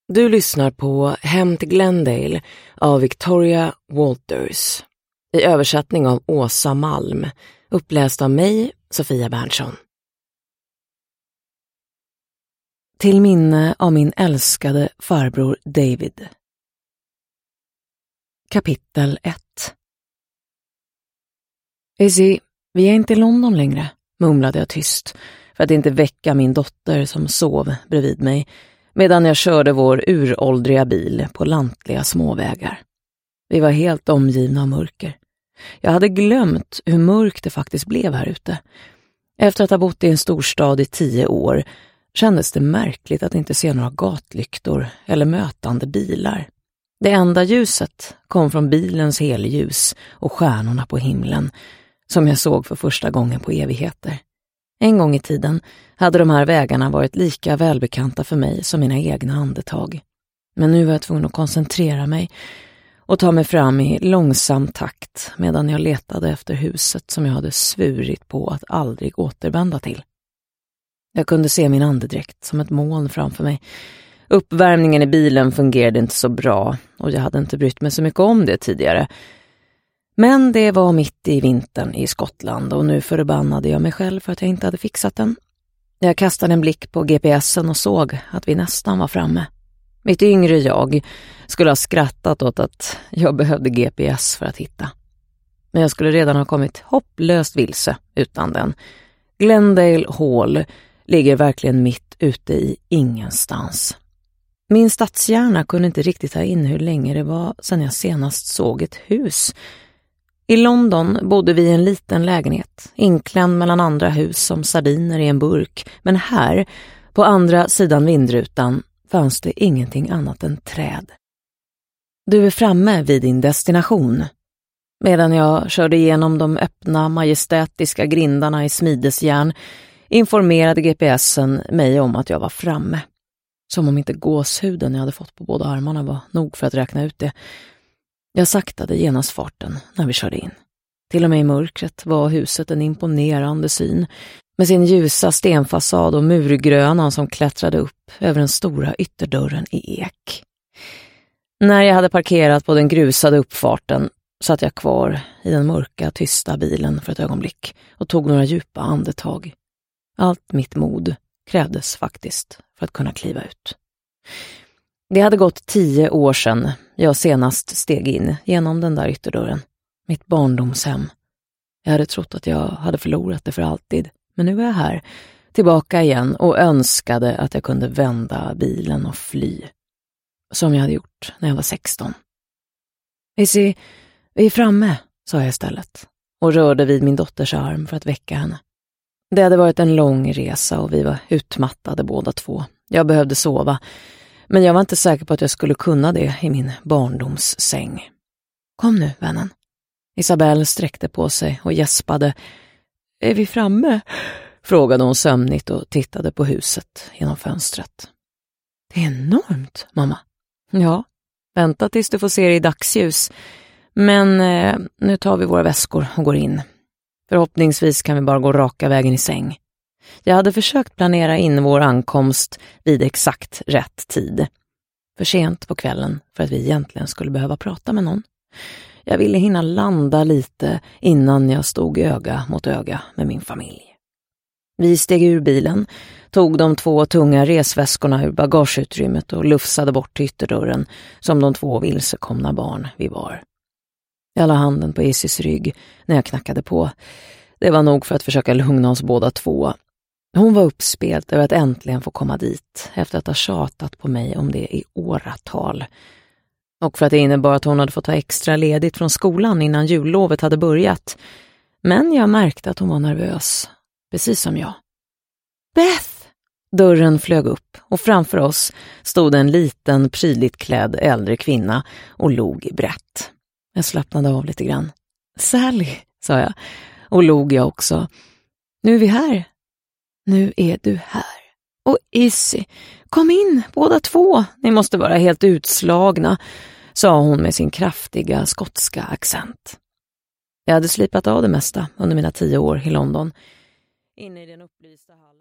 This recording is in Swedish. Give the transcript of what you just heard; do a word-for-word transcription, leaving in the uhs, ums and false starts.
Du lyssnar på Hem till Glendale av Victoria Walters. I översättning av Åsa Malm. Uppläst av mig, Sofia Berntsson. Till minne av min älskade farbror David. Kapitel ett. Izzy, vi är inte i London längre, mumlade jag tyst för att inte väcka min dotter som sov bredvid mig medan jag körde vår uråldriga bil på lantliga småvägar. Vi var helt omgivna av mörker. Jag hade glömt hur mörkt det faktiskt blev här ute. Efter att ha bott i en storstad i tio år kändes det märkligt att inte se några gatlyktor eller mötande bilar. Det enda ljuset kom från bilens helljus och stjärnorna på himlen som jag såg för första gången på evigheter. En gång i tiden hade de här vägarna varit lika välbekanta för mig som mina egna andetag. Men nu var jag tvungen att koncentrera mig och ta mig fram i långsam takt medan jag letade efter huset som jag hade svurit på att aldrig återvända till. Jag kunde se min andedräkt som ett moln framför mig. Uppvärmningen i bilen fungerade inte så bra och jag hade inte brytt mig så mycket om det tidigare. Men det var mitt i vintern i Skottland och nu förbannade jag mig själv för att jag inte hade fixat den. Jag kastade en blick på G P S'en och såg att vi nästan var framme. Mitt yngre jag skulle ha skrattat åt att jag behövde G P S för att hitta. Men jag skulle redan ha kommit hopplöst vilse utan den. Glendale Hall ligger verkligen mitt ute i ingenstans. Min stadshjärna kunde inte riktigt ta in hur länge det var sedan jag senast såg ett hus. I London bodde vi i en liten lägenhet, inklämd mellan andra hus som sardiner i en burk. Men här, på andra sidan vindrutan, fanns det ingenting annat än träd. Du är framme vid din destination. Medan jag körde igenom de öppna, majestätiska grindarna i smidesjärn informerade G P S'en mig om att jag var framme. Som om inte gåshuden jag hade fått på båda armarna var nog för att räkna ut det. Jag saktade genast farten när vi körde in. Till och med i mörkret var huset en imponerande syn med sin ljusa stenfasad och murgrönan som klättrade upp över den stora ytterdörren i ek. När jag hade parkerat på den grusade uppfarten satt jag kvar i den mörka, tysta bilen för ett ögonblick och tog några djupa andetag. Allt mitt mod krävdes faktiskt för att kunna kliva ut. Det hade gått tio år sedan jag senast steg in genom den där ytterdörren. Mitt barndomshem. Jag hade trott att jag hade förlorat det för alltid. Men nu är jag här, tillbaka igen och önskade att jag kunde vända bilen och fly. Som jag hade gjort när jag var sexton. Izzy, vi är framme, sa jag istället. Och rörde vid min dotters arm för att väcka henne. Det hade varit en lång resa och vi var utmattade båda två. Jag behövde sova. Men jag var inte säker på att jag skulle kunna det i min barndomssäng. Kom nu, vännen. Isabelle sträckte på sig och gäspade. Är vi framme? Frågade hon sömnigt och tittade på huset genom fönstret. Det är enormt, mamma. Ja, vänta tills du får se det i dagsljus. Men eh, nu tar vi våra väskor och går in. Förhoppningsvis kan vi bara gå raka vägen i säng. Jag hade försökt planera in vår ankomst vid exakt rätt tid. För sent på kvällen för att vi egentligen skulle behöva prata med någon. Jag ville hinna landa lite innan jag stod öga mot öga med min familj. Vi steg ur bilen, tog de två tunga resväskorna ur bagageutrymmet och lufsade bort till ytterdörren som de två vilsekomna barn vi var. Jag la handen på Isis rygg när jag knackade på. Det var nog för att försöka lugna oss båda två. Hon var uppspelt över att äntligen få komma dit efter att ha tjatat på mig om det i åratal. Och för att det innebar att hon hade fått ta extra ledigt från skolan innan jullovet hade börjat. Men jag märkte att hon var nervös, precis som jag. Beth! Dörren flög upp och framför oss stod en liten, prydligt klädd äldre kvinna och log brett. Jag slappnade av lite grann. Sally, sa jag, och log jag också. Nu är vi här. Nu är du här. Och Izzy, kom in, båda två. Ni måste vara helt utslagna, sa hon med sin kraftiga skotska accent. Jag hade slipat av det mesta under mina tio år i London. Inne i den upplysta hallen.